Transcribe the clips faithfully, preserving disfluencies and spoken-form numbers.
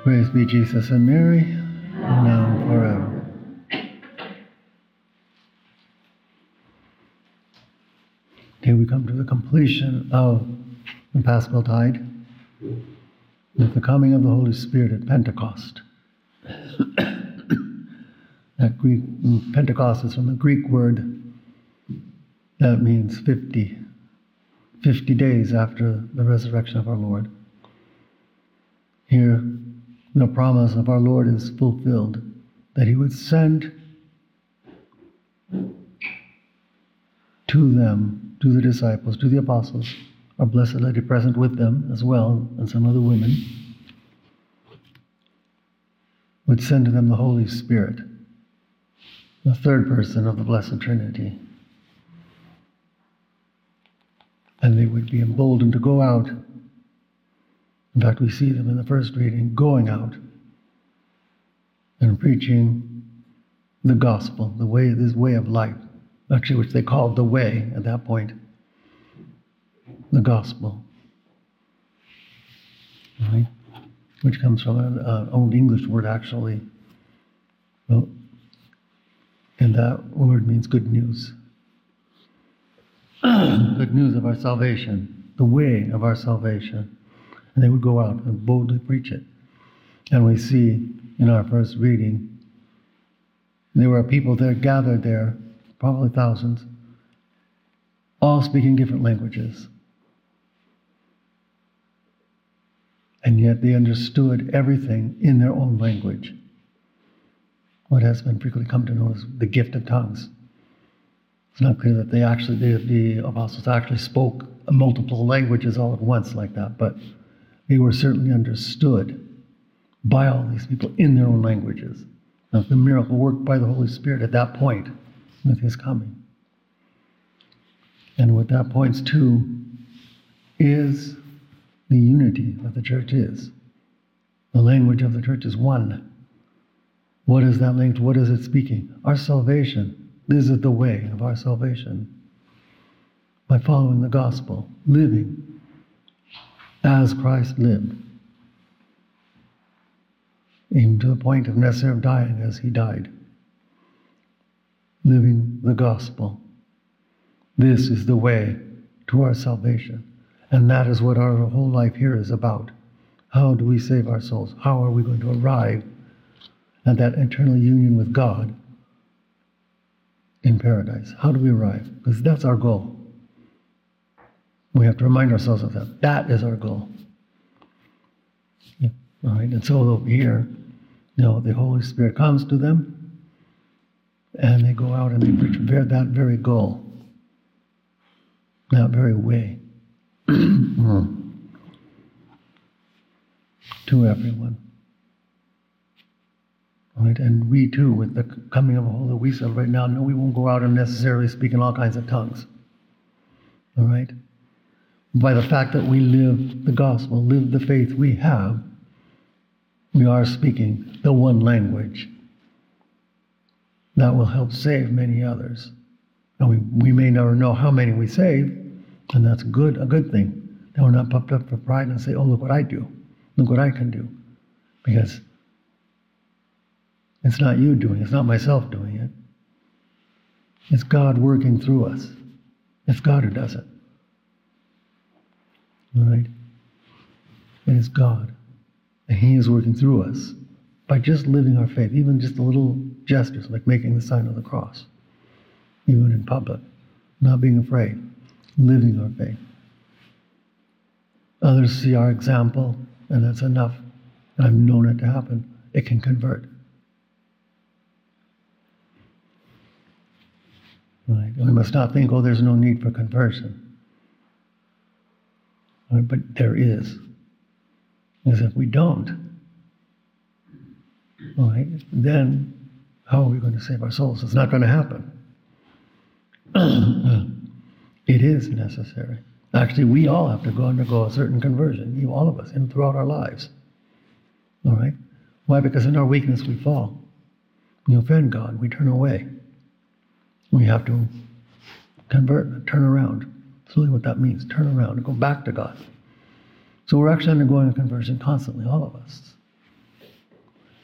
Praise be Jesus and Mary, now and forever. Here we come to the completion of the Paschal Tide with the coming of the Holy Spirit at Pentecost. That Greek Pentecost is from the Greek word that means fifty. fifty days after the resurrection of our Lord. Here, the promise of our Lord is fulfilled, that he would send to them, to the disciples, to the apostles, our Blessed Lady present with them as well, and some other women, would send to them the Holy Spirit, the third person of the Blessed Trinity. And they would be emboldened to go out. In fact, we see them in the first reading going out and preaching the gospel, the way, this way of life, actually, which they called the way at that point, the gospel, right? Which comes from an uh, old English word, actually. Well, and that word means good news. Good news of our salvation, the way of our salvation. And they would go out and boldly preach it. And we see in our first reading, there were people there gathered there, probably thousands, all speaking different languages. And yet they understood everything in their own language. What has been frequently come to know as the gift of tongues. It's not clear that they actually, the, the apostles actually spoke multiple languages all at once like that, but they were certainly understood by all these people in their own languages. Now, the miracle worked by the Holy Spirit at that point with his coming. And what that points to is the unity that the church is. The language of the church is one. What is that language? What is it speaking? Our salvation. This is the way of our salvation. By following the gospel, living as Christ lived, even to the point of necessary of dying as he died. Living the gospel. This is the way to our salvation. And that is what our whole life here is about. How do we save our souls? How are we going to arrive at that eternal union with God in paradise? How do we arrive? Because that's our goal. We have to remind ourselves of that. That is our goal. Yeah. All right. And so over here, you know, the Holy Spirit comes to them, and they go out and they preach that very goal, that very way, to everyone. All right. And we too, with the coming of the Holy, we celebrate now. No, we won't go out and necessarily speak in all kinds of tongues. All right. By the fact that we live the gospel, live the faith we have, we are speaking the one language that will help save many others. And we, we may never know how many we save, and that's good, a good thing. That we're not puffed up for pride and say, oh, look what I do. Look what I can do. Because it's not you doing it. It's not myself doing it. It's God working through us. It's God who does it. All right? It is God. And he is working through us by just living our faith, even just the little gestures like making the sign of the cross, even in public, not being afraid, living our faith. Others see our example, and that's enough. And I've known it to happen. It can convert. Right? We must not think, oh, there's no need for conversion. Right? But there is. Because if we don't, right, then how are we going to save our souls? It's not going to happen. It is necessary. Actually, we all have to go undergo a certain conversion, you, all of us, and throughout our lives. All right? Why? Because in our weakness we fall. We offend God. We turn away. We have to convert, turn around. That's really what that means, turn around and go back to God. So we're actually undergoing a conversion constantly, all of us.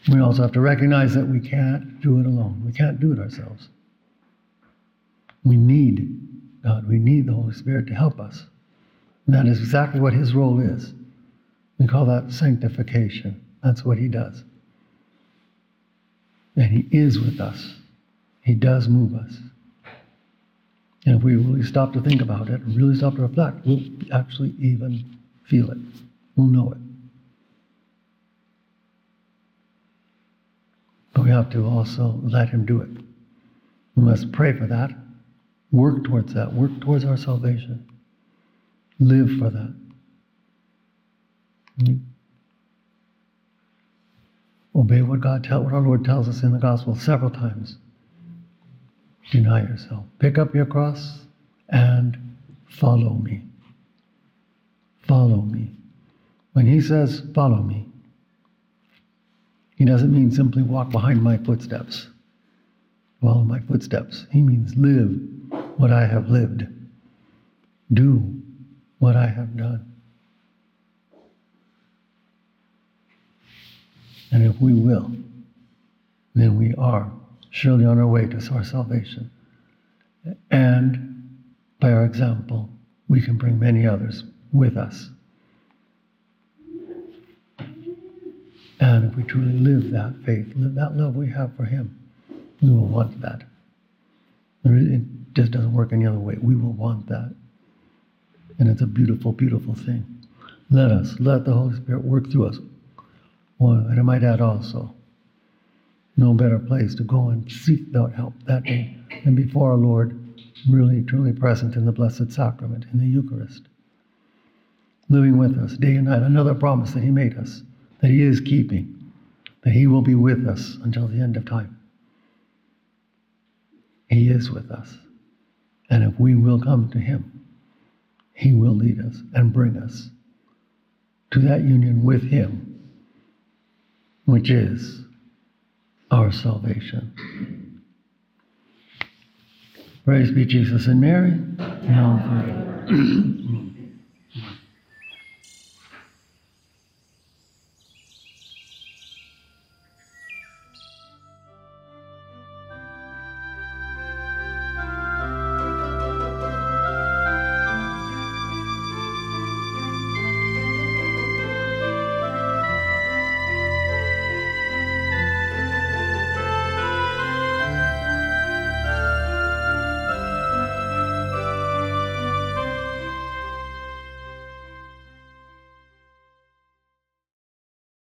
We also have to recognize that we can't do it alone. We can't do it ourselves. We need God. We need the Holy Spirit to help us. And that is exactly what his role is. We call that sanctification. That's what he does. And he is with us. He does move us. And if we really stop to think about it, really stop to reflect, we'll actually even feel it. We'll know it. But we have to also let him do it. We must pray for that, work towards that, work towards our salvation, live for that. Obey what God tell, what our Lord tells us in the gospel several times. Deny yourself. Pick up your cross and follow me. Follow me. When he says, follow me, he doesn't mean simply walk behind my footsteps. Follow my footsteps. He means live what I have lived. Do what I have done. And if we will, then we are surely on our way to our salvation. And by our example, we can bring many others with us. And if we truly live that faith, live that love we have for him, we will want that. It just doesn't work any other way. We will want that. And it's a beautiful, beautiful thing. Let us, let the Holy Spirit work through us. Well, and I might add also, no better place to go and seek out help that day than before our Lord, really, truly present in the Blessed Sacrament, in the Eucharist. Living with us day and night, another promise that he made us, that he is keeping, that he will be with us until the end of time. He is with us. And if we will come to him, he will lead us and bring us to that union with him, which is our salvation. Praise be Jesus and Mary. Now and forever.